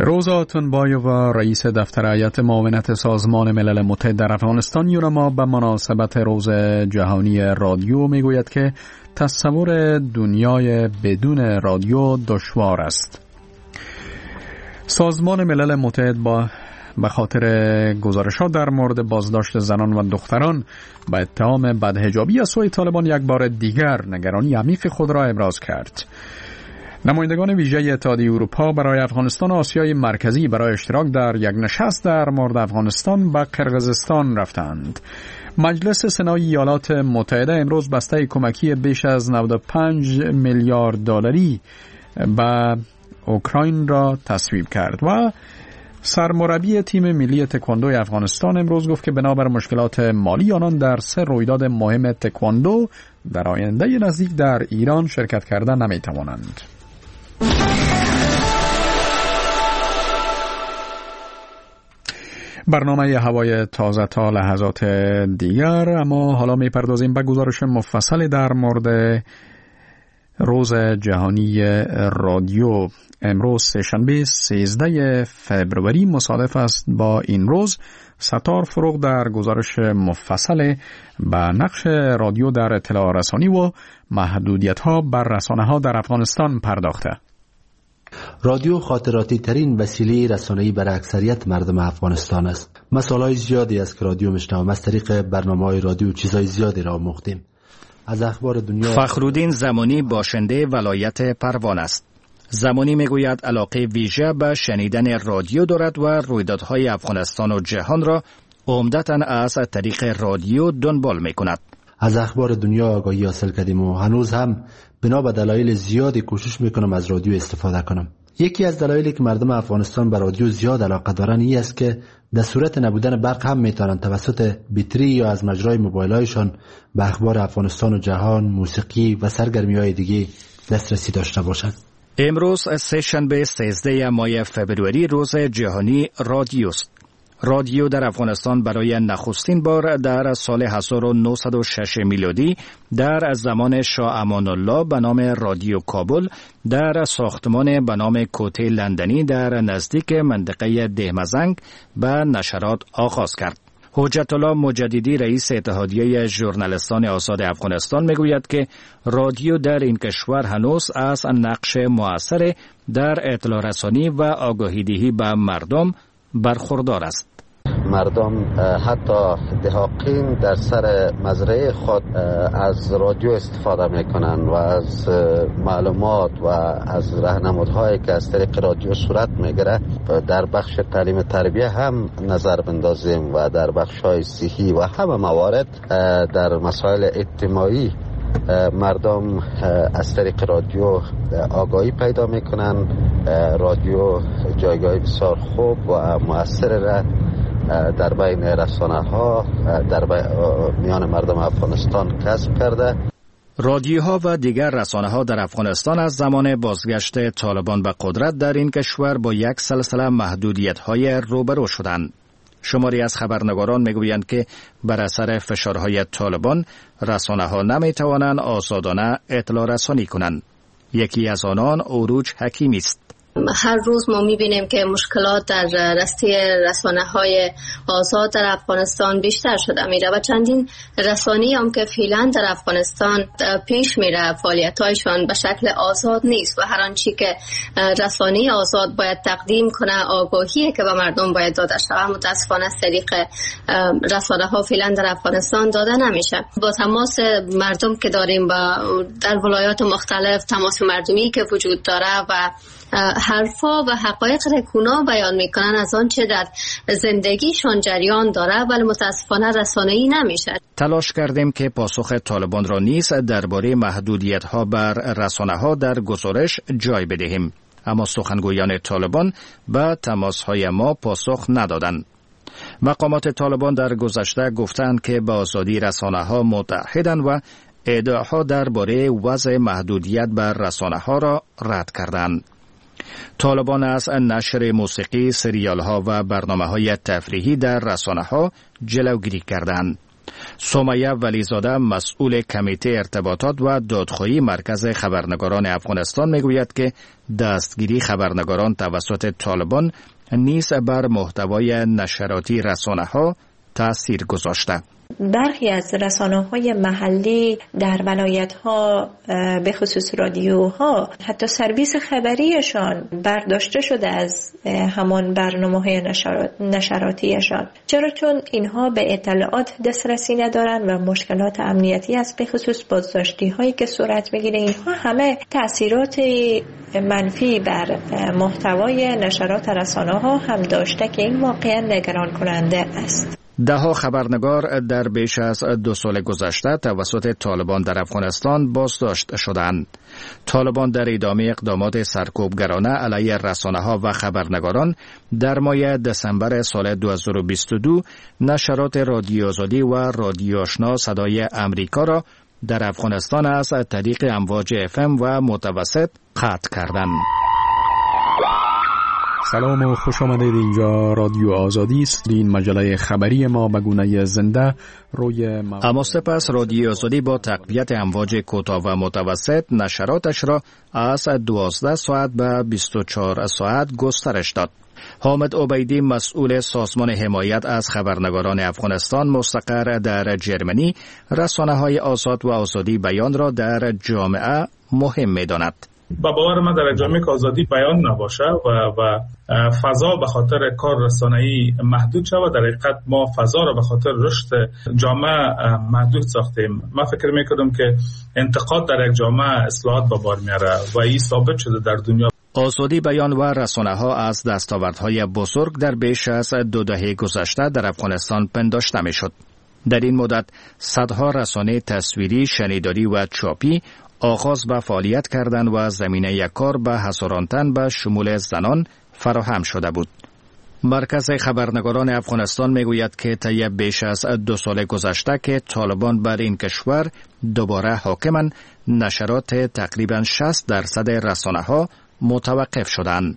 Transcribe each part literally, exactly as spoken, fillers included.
روزا آتونبایووا رئیس دفتر هیئت معاونت سازمان ملل متحد در افغانستان یونما به مناسبت روز جهانی رادیو میگوید که تصور دنیای بدون رادیو دشوار است. سازمان ملل متحد با به خاطر گزارشات در مورد بازداشت زنان و دختران به اتهام بدحجابی از سوی طالبان یک بار دیگر نگرانی عمیق خود را ابراز کرد. نمایندگان ویژه اتحادیه اروپا برای افغانستان و آسیای مرکزی برای اشتراک در یک نشست در مورد افغانستان به قرقیزستان رفتند. مجلس سنای ایالات متحده امروز بسته کمکی بیش از نود و پنج میلیارد دلاری به اوکراین را تصویب کرد و سرمربی تیم ملی تکواندو افغانستان امروز گفت که بنابر مشکلات مالی آنان در سه رویداد مهم تکواندو در آینده نزدیک در ایران شرکت کردن نمی‌توانند. برنامه هوای تازه تا لحظات دیگر، اما حالا می‌پردازیم به گزارش مفصل در مورد روز جهانی رادیو. امروز سه‌شنبه سیزده فوریه مصادف است با این روز. ستار فروغ در گزارش مفصل به نقش رادیو در اطلاع رسانی و محدودیت‌ها بر رسانه‌ها در افغانستان پرداخته. رادیو خاطراتی ترین وسیله رسانه‌ای برای اکثریت مردم افغانستان است. مسائل زیادی است که رادیو میشنویم. از طریق برنامه‌های رادیو چیزای زیادی را آموختیم. از اخبار دنیا. فخرالدین زمانی باشنده ولایت پروان است. زمانی میگوید علاقه ویژه به شنیدن رادیو دارد و رویدادهای افغانستان و جهان را عمدتاً از طریق رادیو دنبال میکند. از اخبار دنیا آگاهی حاصل کردیم و هنوز هم بنا به دلایل زیادی کوشش میکنم از رادیو استفاده کنم. یکی از دلایلی که مردم افغانستان به رادیو زیاد علاقه دارند این است که در صورت نبودن برق هم میتونن توسط بطری یا از مجرای موبایل‌هایشان به اخبار افغانستان و جهان، موسیقی و سرگرمی‌های دیگه دسترسی داشته باشند. امروز سه‌شنبه سیزده ماه فوریه روز جهانی رادیو است. رادیو در افغانستان برای نخستین بار در سال هزار و نهصد و شش میلادی در زمان شاه امان الله به نام رادیو کابل در ساختمان به نام کوته لندنی در نزدیک منطقه دهمزنگ به نشرات آغاز کرد. حجت الله مجددی رئیس اتحادیه ژورنالیستان آزاد افغانستان میگوید که رادیو در این کشور هنوز از نقش مؤثر در اطلاع رسانی و آگاهی دهی به مردم برخوردار است. مردم حتی دهاقین در سر مزرعه خود از رادیو استفاده میکنن و از معلومات و از راهنمودهایی که از طریق رادیو صورت میگیره در بخش تعلیم تربیه هم نظر بندازیم و در بخش های صحی و همه موارد در مسائل اجتماعی مردم از طریق رادیو آگاهی پیدا میکنن. رادیو جایگاه بسیار خوب و مؤثر را در بین رسانه ها در میان مردم افغانستان کسب کرده. رادیوها و دیگر رسانه ها در افغانستان از زمان بازگشت طالبان به قدرت در این کشور با یک سلسله محدودیت های روبرو شدند. شماری از خبرنگاران میگویند که بر اثر فشارهای طالبان رسانه ها نمی توانند آزادانه اطلاع رسانی کنند. یکی از آنان عروج حکیمی است. هر روز ما میبینیم که مشکلات در راسته رسانه‌های آزاد در افغانستان بیشتر شده میره و چندین رسانه‌ای هم که فعلا در افغانستان پیش میره فعالیت‌هایشان به شکل آزاد نیست و هر آنچه که رسانه آزاد باید تقدیم کنه، آگاهی که به مردم باید داده شود، متاسفانه از طریق رسانه‌ها فعلا در افغانستان داده نمیشه. با تماس مردم که داریم با در ولایات مختلف، تماس مردمی که وجود داره و حرفا و حقایق رکونا بیان میکنن از آنچه در زندگیشان جریان داره، ولی متاسفانه رسانه‌ای نمیشه. تلاش کردیم که پاسخ طالبان را نیز درباره محدودیت‌ها بر رسانه‌ها در گزارش جای بدهیم، اما سخنگویان طالبان به تماس‌های ما پاسخ ندادند. مقامات طالبان در گذشته گفتند که با آزادی رسانه‌ها متحدند و ادعاها درباره وضع محدودیت بر رسانه‌ها را رد کردند. طالبان از نشر موسیقی، سریال ها و برنامه های تفریحی در رسانه ها جلوگیری کردند. سمیه ولیزاده مسئول کمیته ارتباطات و دادخواهی مرکز خبرنگاران افغانستان میگوید که دستگیری خبرنگاران توسط طالبان نیز بر محتوای نشراتی رسانه‌ها تأثیر گذاشته. برخی از رسانه‌های محلی در ولایت‌ها به خصوص رادیوها حتی سرویس خبریشان برداشته شده از همان برنامه‌های نشراتیشان، چرا چون اینها به اطلاعات دسترسی ندارن و مشکلات امنیتی است. به خصوص بازداشتی‌هایی که صورت می‌گیره اینها همه تأثیرات منفی بر محتوای نشرات رسانه‌ها هم داشته که این واقعا نگران کننده است. ده‌ها خبرنگار در بیش از دو سال گذشته توسط طالبان در افغانستان بازداشت شدند. طالبان در ادامه اقدامات سرکوبگرانه علیه رسانه‌ها و خبرنگاران در ماه دسامبر سال دو هزار و بیست و دو نشرات رادیو آزادی و رادیو آشنا صدای امریکا را در افغانستان از طریق امواج اف ام و متوسط قطع کردند. سلام و خوش آمدید. اینجا رادیو آزادی است. این مجله خبری ما به گونه زنده روی ما... اما سپس رادیو آزادی با تقویت امواج کوتاه و متوسط نشراتش را از دوازده ساعت به بیست و چهار ساعت گسترش داد. حامد عبیدی مسئول سازمان حمایت از خبرنگاران افغانستان مستقر در جرمنی رسانه‌های آزاد و آزادی بیان را در جامعه مهم می‌داند. با باور من در جامعه که آزادی بیان نباشه و و فضا به خاطر کار رسانه‌ای محدود شود، در حقیقت ما فضا را به خاطر رشد جامعه محدود ساختیم. من فکر می‌کنم که انتقاد در یک جامعه اصلاحات به بار میاره و این ثابت شده در دنیا. آزادی بیان و رسانه‌ها از دستاوردهای بزرگ در بیش از دو دهه گذشته در افغانستان پنداشته می‌شد. در این مدت صدها رسانه تصویری، شنیداری و چاپی آغاز به فعالیت کردند و زمینه کار به هزاران تن به شمول زنان فراهم شده بود. مرکز خبرنگاران افغانستان میگوید که طی بیش از دو سال گذشته که طالبان بر این کشور دوباره حاکمند، نشرات تقریباً شصت درصد رسانه‌ها متوقف شدند.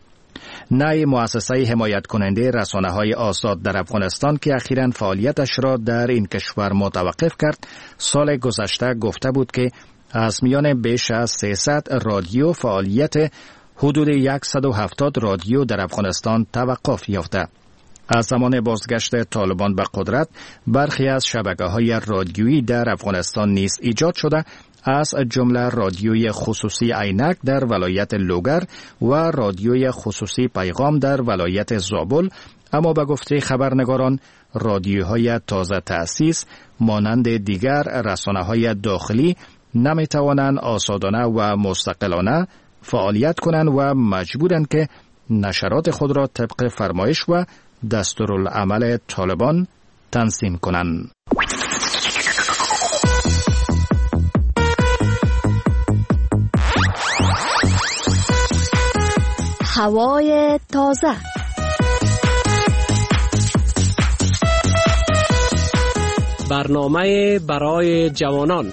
نای مؤسسه حمایت کننده رسانه‌های آزاد در افغانستان که اخیراً فعالیتش را در این کشور متوقف کرد، سال گذشته گفته بود که از میان بیش از سیصد رادیو فعالیت حدود صد و هفتاد رادیو در افغانستان توقف یافته. از زمان بازگشت طالبان به قدرت برخی از شبکه‌های رادیویی در افغانستان نیز ایجاد شده، از جمله رادیوی خصوصی عینک در ولایت لوگر و رادیوی خصوصی پیغام در ولایت زابل. اما به گفته خبرنگاران رادیوهای تازه تأسیس مانند دیگر رسانه‌های داخلی نمی توانند آزادانه و مستقلانه فعالیت کنند و مجبورند که نشرات خود را طبق فرمایش و دستورالعمل طالبان تنظیم کنند. هوای تازه. برنامه برای جوانان.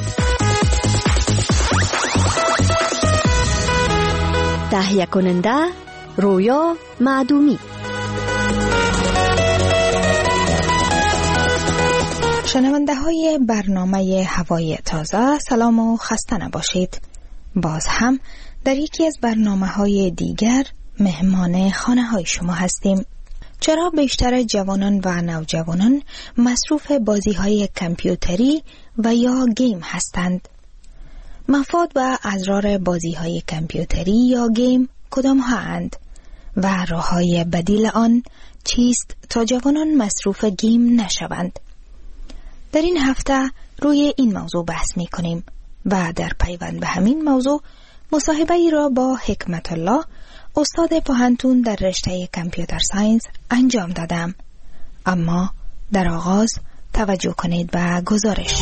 تهیه کننده رویا معدومی. شنونده های برنامه هوای تازه، سلام و خسته نباشید. باز هم در یکی از برنامه های دیگر مهمان خانه های شما هستیم. چرا بیشتر جوانان و نوجوانان مصروف بازی های کامپیوتری و یا گیم هستند؟ مفاد و اضرار بازی های کامپیوتری یا گیم کدام ها اند و راه های بدیل آن چیست تا جوانان مصروف گیم نشوند؟ در این هفته روی این موضوع بحث می کنیم و در پیوند به همین موضوع مصاحبه ای را با حکمت الله، استاد پوهنتون در رشته کامپیوتر ساینس انجام دادم. اما در آغاز توجه کنید به گزارش.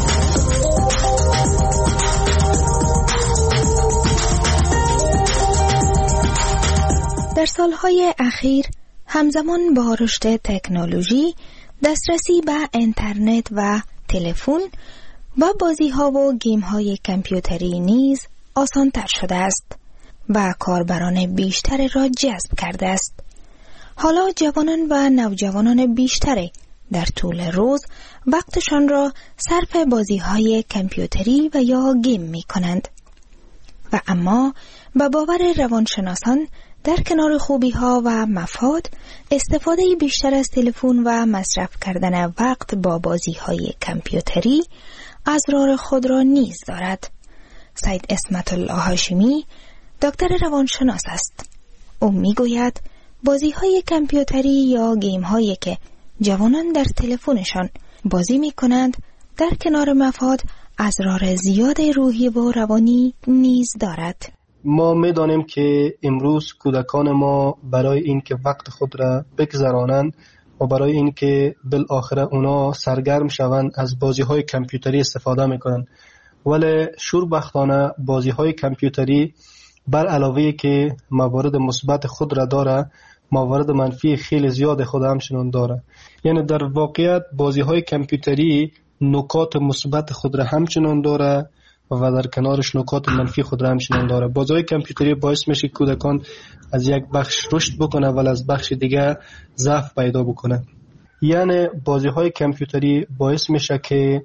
در سالهای اخیر همزمان با رشد تکنولوژی دسترسی به اینترنت و تلفن و بازی‌ها و گیم‌های کامپیوتری نیز آسان‌تر شده است و کاربران بیشتر را جذب کرده است. حالا جوانان و نوجوانان بیشتری در طول روز وقتشان را صرف بازی‌های کامپیوتری و یا گیم می‌کنند. و اما به باور روانشناسان در کنار خوبی‌ها و مفاد، استفاده بیشتر از تلفن و مصرف کردن وقت با بازی‌های کامپیوتری اضرار خود را نیز دارد. سید اسمت الله هاشمی دکتر روانشناس است. او میگوید بازی‌های کامپیوتری یا گیم‌هایی که جوانان در تلفنشان بازی می‌کنند در کنار مفاد اضرار زیاد روحی و روانی نیز دارد. ما می‌دانیم که امروز کودکان ما برای اینکه وقت خود را بگذرانند و برای اینکه بالاخره اونا سرگرم شوند از بازی‌های کامپیوتری استفاده می‌کنند. ولی شوربختانه بازی‌های کامپیوتری بر علاوه که موارد مثبت خود را داره، موارد منفی خیلی زیاد خود همچنان داره. یعنی در واقعیت بازی‌های کامپیوتری نکات مثبت خود را همچنان داره و در کنارش نکات منفی خود را همچنان داره. بازی‌های کامپیوتری باعث میشه کودکان از یک بخش رشد بکنه ولی از بخش دیگه ضعف پیدا بکنه. یعنی بازی‌های کامپیوتری باعث میشه که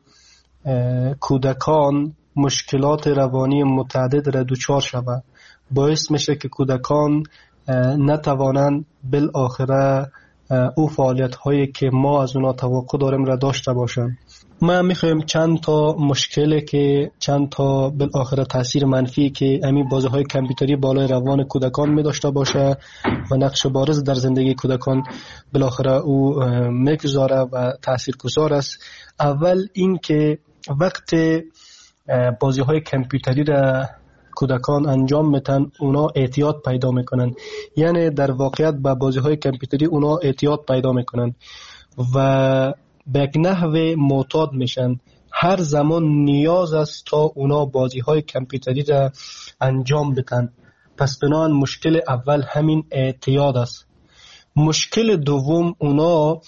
کودکان مشکلات روانی متعدد را دچار شوند. باعث میشه که کودکان نتوانند بالاخره او فعالیت هایی که ما از اونا توقع داریم را داشته باشند. ما میخوایم چند تا مشکلی که چند تا بالاخره تاثیر منفی که همین بازی های کامپیوتری بالای روان کودکان می داشته باشه و نقش بارز در زندگی کودکان بالاخره او میگذاره و تاثیرگذار است. اول این که وقت بازی های کامپیوتری را کودکان انجام میتن اونا اعتیاد پیدا میکنن. یعنی در واقعیت با بازی های کامپیوتری اونا اعتیاد پیدا میکنن و به یک نحو معتاد میشن. هر زمان نیاز است تا اونا بازی های کامپیوتری را انجام بدن. پس بنابراین مشکل اول همین اعتیاد است. مشکل دوم اونا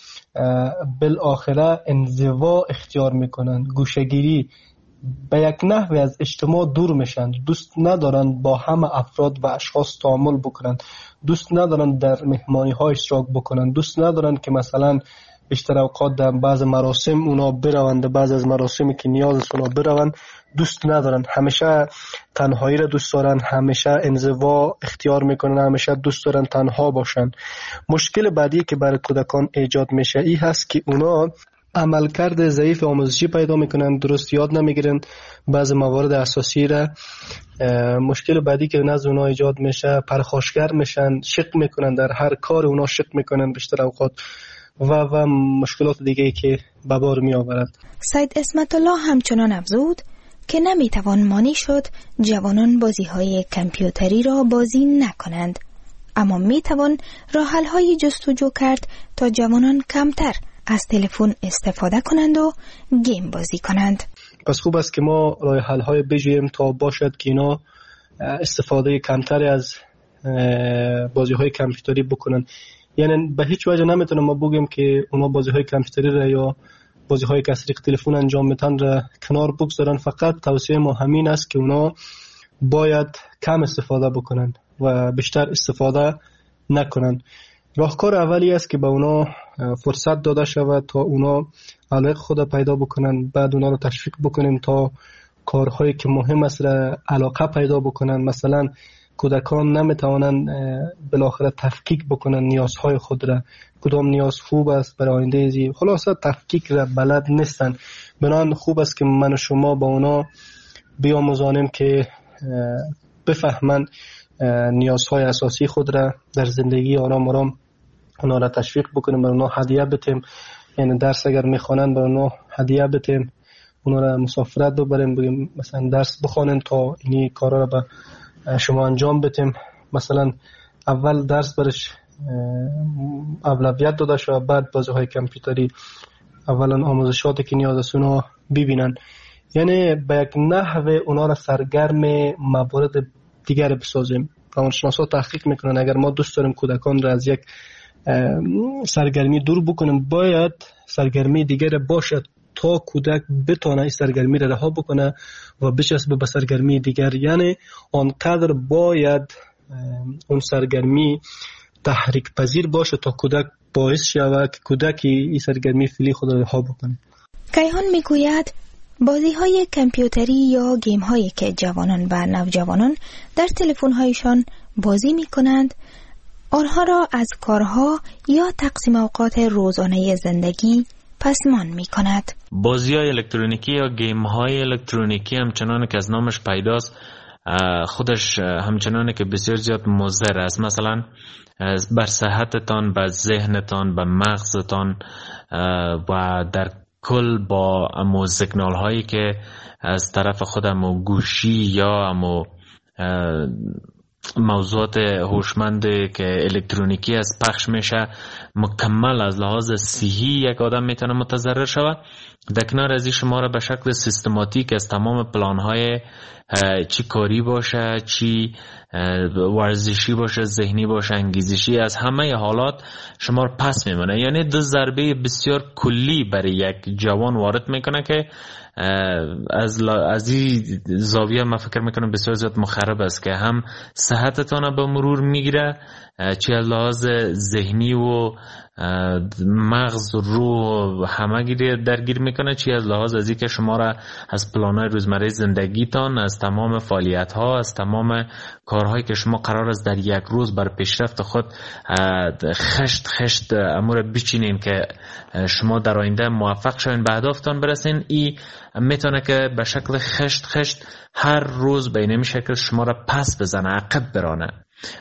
بالاخره انزوا اختیار میکنن، گوشهگیری، به یک نحوی از اجتماع دور میشن. دوست ندارن با همه افراد و اشخاص تعامل بکنن، دوست ندارن در مهمانی ها اشتراک بکنن، دوست ندارن که مثلا بیشتر اوقات در بعض مراسم اونا بروند، بعض از مراسمی که نیاز است اونا بروند دوست ندارن. همیشه تنهایی را دوست دارن، همیشه انزوا اختیار میکنن، همیشه دوست دارن تنها باشن. مشکل بعدی که برای کودکان ایجاد میشه این هست که اونا عملکرد ضعیف آموزشی پیدا میکنن، درست یاد نمیگیرن بعض موارد اساسی را. مشکل بعدی که نزد اونا ایجاد میشه پرخاشگر میشن، شک میکنن، در هر کار اونا شک میکنن بیشتر اوقات و و مشکلات دیگه که به بار می آورد. سید اسمت الله همچنان افزود که نمیتوان مانع شد جوانان بازی های کامپیوتری را بازی نکنند، اما میتوان راه حل های جستجو کرد تا جوانان کمتر از تلفن استفاده کنند و گیم بازی کنند. پس خوب است که ما راه حل های بجوییم تا باشد که اینا استفاده کمتر از بازی های کامپیوتری بکنن. یعنی به هیچ وجه نمیتونم ما بگیم که اونا بازی های کامپیوتری را یا بازی های که از طریق تلفن انجام میتن را کنار بگذارن. فقط توصیه ما همین است که اونا باید کم استفاده بکنن و بیشتر استفاده نکنن. راهکار اولی است که به اونا فرصت داده شود تا اونا علاقه خود پیدا بکنن، بعد اونا رو تشویق بکنیم تا کارهایی که مهم است را علاقه پیدا بکنن. مثلا کودکان نمیتوانند بالاخره تفکیک بکنن نیازهای خود را، کدام نیاز خوب است برای آینده زی، خلاصه تفکیک را بلد نیستن. بنابراین خوب است که من و شما با اونا بیاموزانیم که بفهمن نیازهای اساسی خود را در زندگی آرام آرام اونا را تشویق بکنیم، برای اونا هدیه بتیم. یعنی درس اگر میخوانند برای اونا هدیه بتیم، اونا را مسافرت ببریم، بگیم مثلا درس بخوانند تا اینی کارا را به شما انجام بتیم. مثلا اول درس برش اولویت داده شد، بعد بازی های کامپیوتری اولا آموزشاتی که نیاز است اونا ببینن. یعنی به یک نحو اونا را سرگرم موارد دیگر بسازیم. روانشناسا تحقیق میکنن اگر ما دوست داریم کودکان را از یک سرگرمی دور بکنیم، باید سرگرمی دیگر باشد تا کودک بتونه این سرگرمی را رها بکنه و بچسبه به سرگرمی دیگر. یعنی آنقدر باید اون سرگرمی تحریک پذیر باشه تا کودک باعث شود که کودک این سرگرمی فعلی خود را رها بکنه. کیهان میگوید بازی های کامپیوتری یا گیم هایی که جوانان و نوجوانان در تلفن هایشان بازی می کنند آنها را از کارها یا تقسیم اوقات روزانه زندگی پسمان می کند. بازی های الکترونیکی یا گیم های الکترونیکی همچنان که از نامش پیداست خودش همچنان که بسیار زیاد مضر است. مثلا بر صحتتان، بر ذهنتان، بر مغزتان و در کل با امو سیگنال هایی که از طرف خود امو گوشی یا امو موضوعات هوشمند که الکترونیکی از پخش میشه مکمل از لحاظ صحی یک آدم میتونه متضرر شود. در کنار از این شما را به شکل سیستماتیک از تمام پلان های چی کاری باشه، چی ورزشی باشه، ذهنی باشه، انگیزشی، از همه حالات شما را پس میمونه. یعنی دو ضربه بسیار کلی برای یک جوان وارد میکنه که از از این زاویه من فکر میکنم بسیار زیاد مخرب است که هم صحتتان به مرور میگیره، چه از لحاظ ذهنی و مغز رو همه گیری درگیر میکنه، چی از لحاظ از این که شما را از پلانهای روزمره زندگیتان، از تمام فعالیت ها، از تمام کارهایی که شما قرار است در یک روز بر پیشرفت خود خشت خشت امور بچینین که شما در آینده موفق شوین به اهدافتان برسین، این میتونه که به شکل خشت خشت هر روز به اینمی شکل شما را پس بزنه، عقب برانه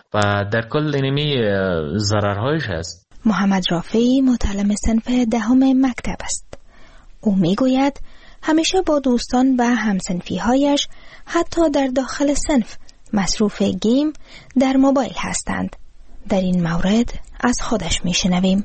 و در کل اینمی ضررهایش هست. محمد رافعی متعلم صنف دهم مکتب است. او میگوید همیشه با دوستان و همصنفی هایش حتی در داخل صنف مصروف گیم در موبایل هستند. در این مورد از خودش میشنویم.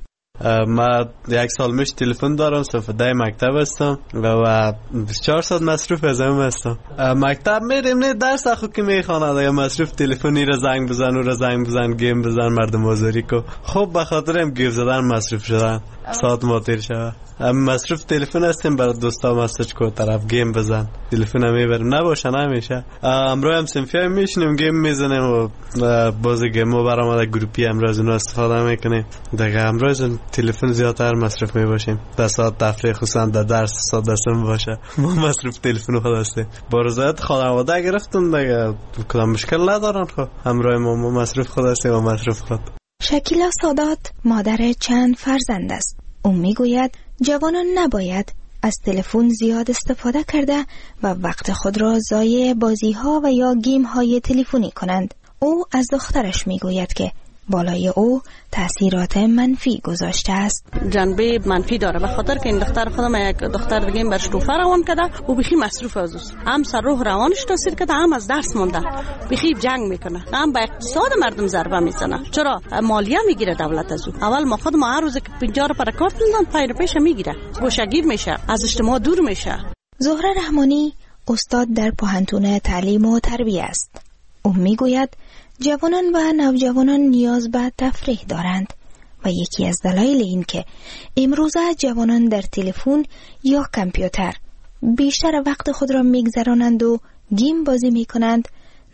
ما یک سال میشه تلفن دارم، صف ده مکتب هستم و بیست و چهار ساعت مصروف از هم هستم. مکتب میریم نه درس اخو که میخواند یا مصروف تلفنی را زنگ بزن و را زنگ بزن گیم بزن مردم آزاری کو. خب به خاطر هم گیم زدن مصروف شدن ساعت ما تیر شود. مصروف تلفن هستیم برای دوستا مسیج کو طرف گیم بزن تلفن هم میبریم نباشه نمیشه. امروز هم صنفی هم میشینیم گیم میزنیم و بازی گیم و برامده گروپی امروز اونو استفاده میکنیم. دیگه امروز تلفن زیادتر مصروف میباشیم. در ساعت تفریح خصوصا در درس ساعت دستم باشه ما مصروف تلفن خود هستیم. با رضایت خانواده گرفتون دیگه کدام مشکل ندارن. خب امروز ما مصروف خود هستیم و مصروف خود. شکیلا سادات مادر چند فرزند است. او میگوید جوانان نباید از تلفن زیاد استفاده کرده و وقت خود را ضایع بازی ها و یا گیم های تلفنی کنند. او از دخترش میگوید که بالای او تأثیرات منفی گذاشته است. جنبه منفی داره به خاطر که این دختر خودم یک دختر دیگه برش توفه روان کرده و بخی مصروف از اوست. هم سر روح روانش تاثیر کرده، هم از درس مونده، بخی جنگ میکنه، هم به اقتصاد مردم ضربه میزنه. چرا مالیه میگیره دولت از او؟ اول ما خود ما هر روز که پنجاه رو پر کارت میدن پای پیش میگیره، گوشه‌گیر میشه، از اجتماع دور میشه. زهره رحمانی استاد در پوهنتون تعلیم و تربیت است. او میگوید جوانان و نوجوانان نیاز به تفریح دارند و یکی از دلایل این که امروزه جوانان در تلفن یا کامپیوتر بیشتر وقت خود را میگذرانند و گیم بازی میکنند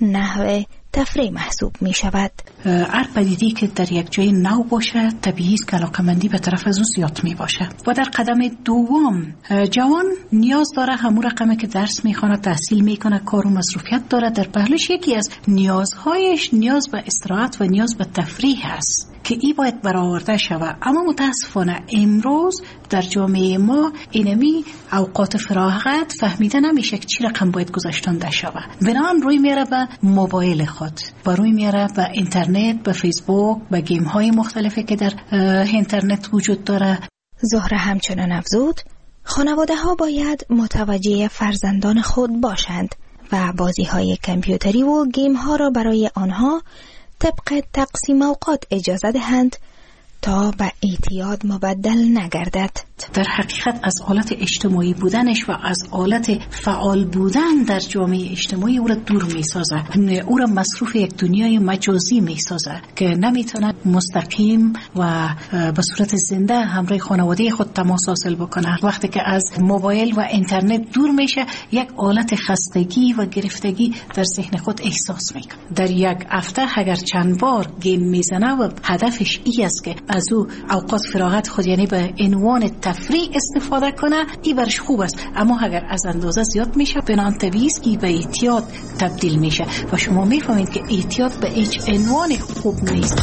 نحو تفریح محسوب می شود. هر پدیده‌ای که در یک جای نو باشه طبیعی است که علاقه‌مندی به طرف از او زیاد می باشه. و در قدم دوم جوان نیاز داره همون رقمی که درس میخونه، تحصیل میکنه، کار و مصروفیت داره، در پهلوش یکی از نیازهایش نیاز به استراحت و نیاز به تفریح است که ای باید برآورده شود. اما متاسفانه امروز در جامعه ما اینمی اوقات فراغت فهمیده نمیشه که چی رقم باید گذاشتن شود. بنابراین روی میاره به موبایل خود و روی میاره به اینترنت، به فیسبوک، به گیم های مختلفی که در اینترنت وجود داره. زهره همچنان افزود خانواده ها باید متوجه فرزندان خود باشند و بازی های کامپیوتری و گیم ها را برای آنها طبق تقسیم اوقات اجازه دهند تا به اعتیاد مبدل نگردد. در حقیقت از حالت اجتماعی بودنش و از حالت فعال بودن در جامعه اجتماعی او را دور میسازه، او را مصروف یک دنیای مجازی میسازه که نمیتونه مستقیم و به صورت زنده همراه خانواده خود تماس حاصل بکنه. وقتی که از موبایل و اینترنت دور میشه، یک حالت خستگی و گرفتگی در ذهن خود احساس میکنه. در یک هفته اگر چند بار گیم میزنه و هدفش ای است که از او اوقات فراغت خود یعنی به عنوان تفریح استفاده کنه، این برش خوب است. اما اگر از اندازه زیاد میشه، بنان طبیعی است که به اعتیاد تبدیل میشه و شما میفهمید که اعتیاد به هیچ عنوان خوب نیست.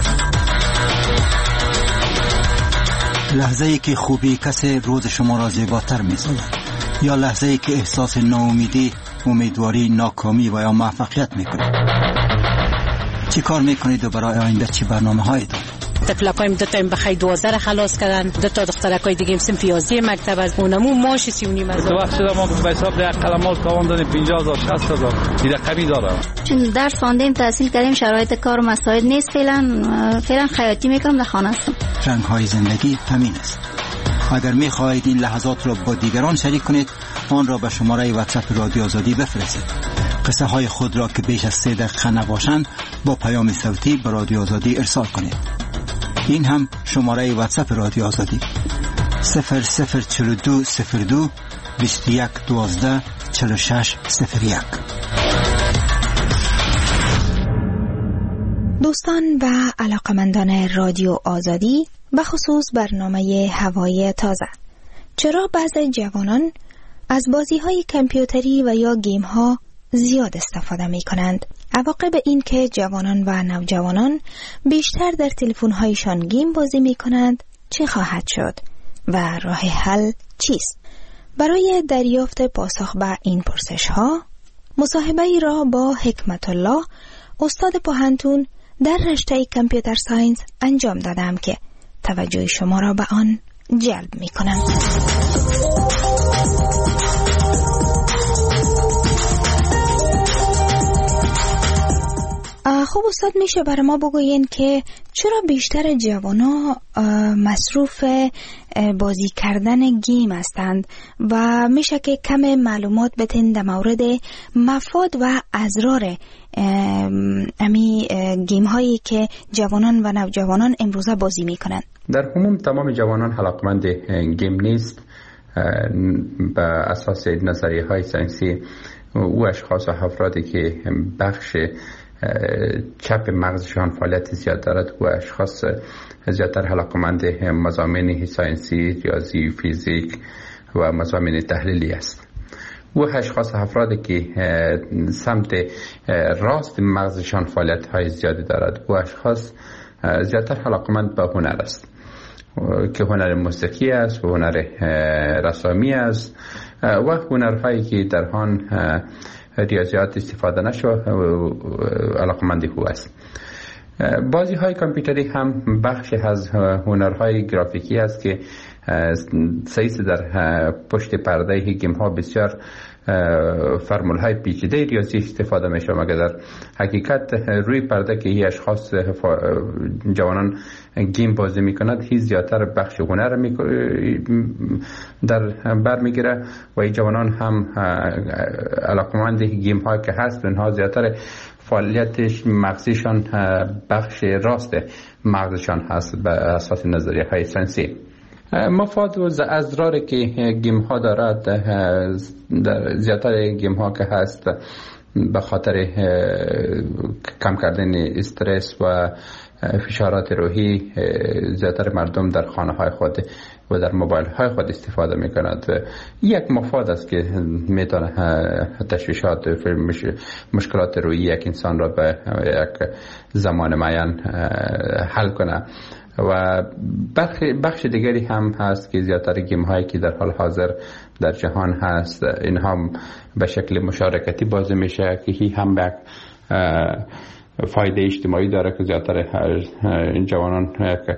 لحظه ای که خوبی کسی روز شما را زیباتر می‌سازد، یا لحظه ای که احساس ناامیدی، امیدواری، ناکامی و یا موفقیت میکنید. چی کار میکنید و برای آینده چی برنامه هایی دارید؟ تفلقایم دو تا بخای دوازده خلاص کردن، دو تا دخترکای دیگه هم سنف یازده مکتب از اونمو ماش سی و نیم از. تو وقت شده ما به حساب یک قلمال تاوان دادیم پنجاه هزار شصت هزار. این رقمی داره. چون درس خواندیم، تحصیل کردیم، شرایط کار مساعد نیست. فعلا فعلا خیاطی میکنم، در خانه هستم. رنگ های زندگی همین است. اگر میخواهید این لحظات را با دیگران شریک کنید، آن را به شماره واتساپ رادیو آزادی بفرستید. قصه های خود را که بیش از سه دقیقه نباشند با پیام صوتی به رادیو آزادی ارسال کنید. این هم شماره واتساپ رادیو آزادی صفر صفر چهل و دو صفر دو بیست و یک دوازده چهل و شش صفر یک. دوستان و علاقمندان رادیو آزادی، به خصوص برنامه هوای تازه، چرا بعضی جوانان از بازی‌های کامپیوتری و یا گیم‌ها زیاد استفاده می‌کنند؟ عواقب این که جوانان و نوجوانان بیشتر در تلفن‌هایشان گیم بازی می‌کنند چه خواهد شد و راه حل چیست؟ برای دریافت پاسخ به این پرسش‌ها، مصاحبه‌ای را با حکمت الله، استاد پوهنتون در رشته کامپیوتر ساینس انجام دادم که توجه شما را به آن جلب می‌کنم. خب استاد، میشه برای ما بگوین که چرا بیشتر جوانا مصروف بازی کردن گیم هستند و میشه که کم معلومات بتین در مورد مفاد و اضرار امی گیم هایی که جوانان و نوجوانان امروزه بازی میکنند؟ در عموم تمام جوانان علاقمند گیم نیست. به اساس نظریه های ساینسی، او اشخاص و افرادی که بخش چپ مغزشان فعالیت زیاد دارد و اشخاص زیادتر علاقمند مضامین ساینسی، ریاضی، فیزیک و مضامین تحلیلی است. و اشخاص افرادی که سمت راست مغزشان فعالیت های زیادی دارد و اشخاص زیادتر علاقمند به هنر است که هنر موسیقی است و هنر رسامی است و هنرهایی که در آن ریاضیات استفاده نشود علاقمندی او است. بازی های کامپیوتری هم بخش از هنرهای گرافیکی است که سعیس در پشت پرده گیم ها بسیار فرمول های پیچیده ریاضی استفاده می شود، مگر در حقیقت روی پرده که این اشخاص جوانان گیم بازی می کند هیچ زیادتر بخش هنر در بر می گیره و این جوانان هم علاقمند گیم ها که هست اینها زیادتر فعالیتش مغزیشان بخش راست مغزشان هست به اساس نظریه های ساینسی. مفاد و اضراری که گیم ها دارد، در زیادتر گیم ها که هست به خاطر کم کردن استرس و فشارات روحی، زیادتر مردم در خانه های خود و در موبایل های خود استفاده می کند. یک مفاد است که می تونه تشویشات مشکلات روحی یک انسان را به یک زمان معین حل کنه. و بخش دیگری هم هست که زیادتر گیم هایی که در حال حاضر در جهان هست اینها به شکل مشارکتی بازی میشه که هی هم به فایده اجتماعی داره که زیادتر جوانان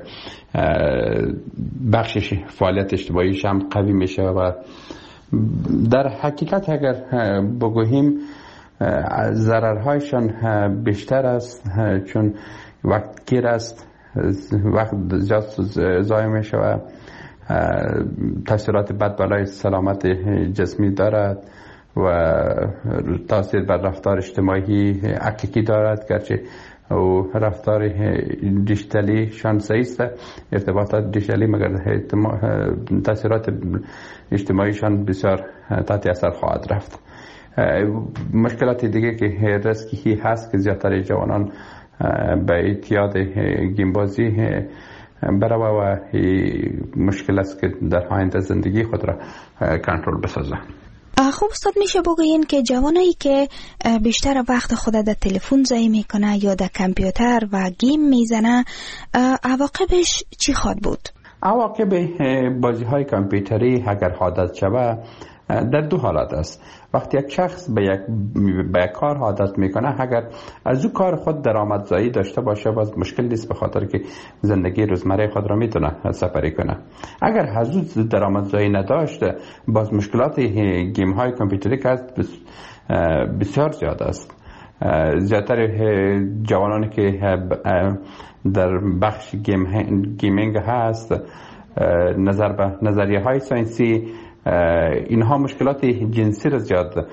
بخشش فعالیت اجتماعیش هم قوی میشه و در حقیقت اگر بگوییم ضررهایشان بیشتر است، چون وقت گیر است، وقت زیاد ضایع می شود تاثیرات بد بالای سلامت جسمی دارد و تاثیر بر رفتار اجتماعی حقیقی دارد، گرچه و رفتار دیجیتالی شان سیست ارتباطات دیجیتالی، مگر تاثیرات اجتماعیشان بسیار تحت اثر خواهد رفت. مشکلات دیگه که ریسکی هست که زیادتر جوانان به اعتیاد گیم بازی برای و مشکل است که در آینده زندگی خود را کنترل بسازه. خب استاد، میشه بگوین که جوانایی که بیشتر وقت خود در تلفن ضایع میکنه یا در کامپیوتر و گیم میزنه، عواقبش چی خواهد بود؟ عواقب بازی های کامپیوتری اگر عادت شود در دو حالت است. وقتی یک شخص به یک به یک کار عادت میکنه، اگر از او کار خود درآمدزایی داشته باشه باز مشکل نیست، به خاطر که زندگی روزمره خود را میتونه سپری کنه. اگر از او درآمدزایی نداشته باز مشکلات گیم های کامپیوتری که بسیار زیاد است. زیادتر جوانانی که در بخش گیم گیمینگ هست، نظر به نظریه های ساینسی، اینها مشکلات جنسی را زیاد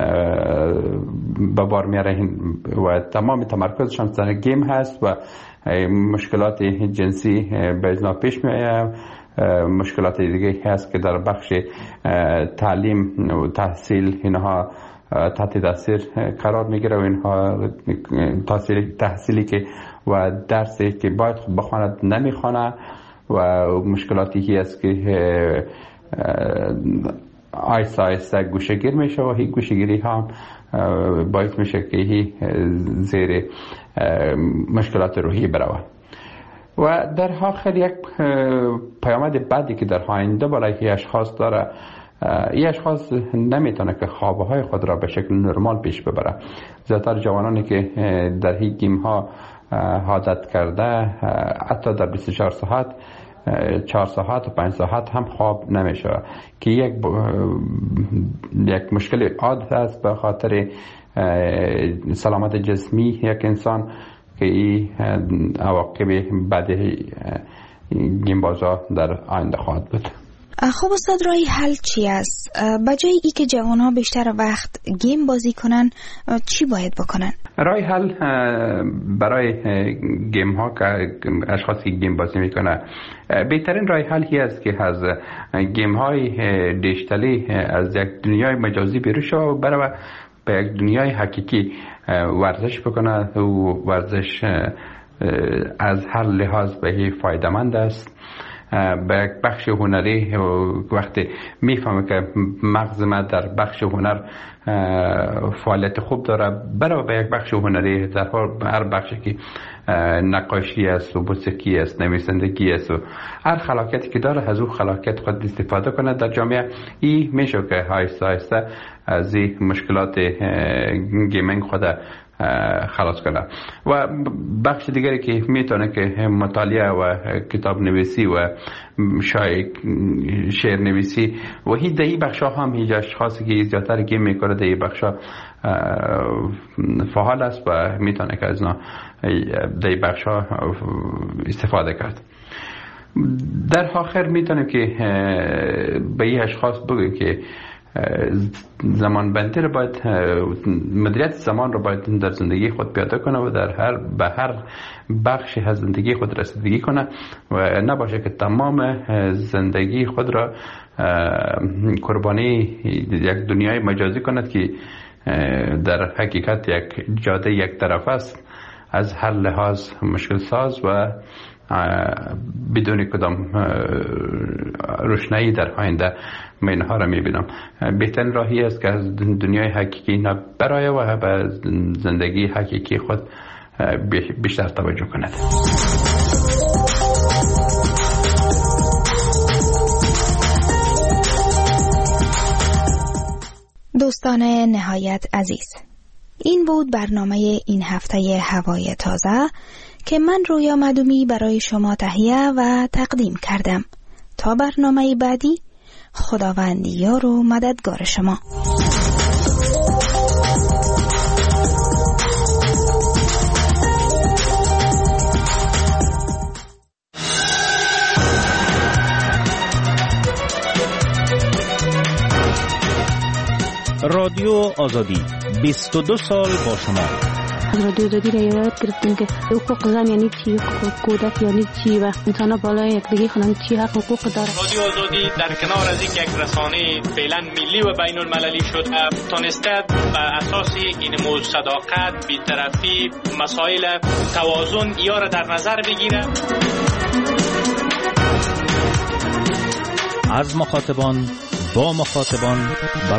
به بار میاره و تمام تمرکزشان سر گیم هست و مشکلات جنسی به ازنا پیش میآید. مشکلات دیگه هست که در بخش تعلیم و تحصیل اینها تحت تاثیر قرار میگیره و اینها تاثیر تحصیلی که و درسی که باید بخواند نمیخوانه و مشکلاتی هست که آیسته آیسته گوشه‌گیر میشه و این گوشه‌گیری هم باعث میشه که هی زیر مشکلات روحی برود. و در آخر یک پیامد بعدی که در آینده برای اشخاص داره، این اشخاص نمیتونه که خوابهای خود را به شکل نرمال پیش ببره. زیادتر جوانانی که در این گیم ها عادت کرده، حتی در بیست و چهار ساعت چهار ساعت و پنج ساعت هم خواب نمیشه که یک یک مشکل عادت است به خاطر سلامت جسمی یک انسان که این عواقب بد گیم بازا در آینده خواهد بود. خب استاد، رای حل چی است؟ بجای ای که جوان ها بیشتر وقت گیم بازی کنن چی باید بکنن؟ رای حل برای گیم ها که اشخاصی گیم بازی میکنه، بهترین رای حل هی است که از گیم های دیجیتالی از یک دنیای مجازی بیرون شود و برای به یک دنیای حقیقی ورزش بکنه و ورزش از هر لحاظ به فایده‌مند است. به یک بخش هنری وقتی میفهمه که مغز ما در بخش هنر فعالیت خوب داره، برای به یک بخش هنری در هر بخشی که نقاشی است و موسیقی است، نویسندگی است و هر خلاقیتی که داره از اون خلاقیت خود استفاده کنه در جامعه، این میشه که آهسته آهسته از این مشکلات گیمینگ خود خلاص کنه. و بخش دیگری که میتونه که مطالعه و کتاب نویسی و شاید شعر نویسی و هی در این بخش ها هم هیچ اشخاصی که زیادتر گیم میکنه در این بخش ها فعال است و میتونه که از در این بخش ها استفاده کرد. در آخر میتونیم که به این اشخاص بگویم که زمان بندی رو باید، مدیریت زمان رو باید در زندگی خود پیاده کنه و در هر به هر بخشی از زندگی خود رسیدگی کنه و نباشه که تمام زندگی خود را قربانی یک دنیای مجازی کند که در حقیقت یک جاده یک طرف است، از هر لحاظ مشکل ساز و بدون کدام روشنایی در آینده من اینها را میبینم. بهترین راهی است که از دنیای حقیقی نبرای و به زندگی حقیقی خود بیشتر توجه کند. دوستان نهایت عزیز، این بود برنامه این هفته هوای تازه که من رویا مدومی برای شما تهیه و تقدیم کردم. تا برنامه بعدی، خداوند یار و مددگار شما. رادیو آزادی بیست و دو سال با شما. از رادیو آزادی را یاد گرفتیم که حقوق زن یعنی چی، حقوق کودک یعنی چی و انسان بالای یکدیگه خونن چی حق حقوق داره. رادیو آزادی در کنار از این یک رسانه فعلا ملی و بین المللی شد، تونسته بر اساس این مو صداقت، بی‌طرفی، مسائل توازن یا را در نظر بگیره. از مخاطبان با مخاطبان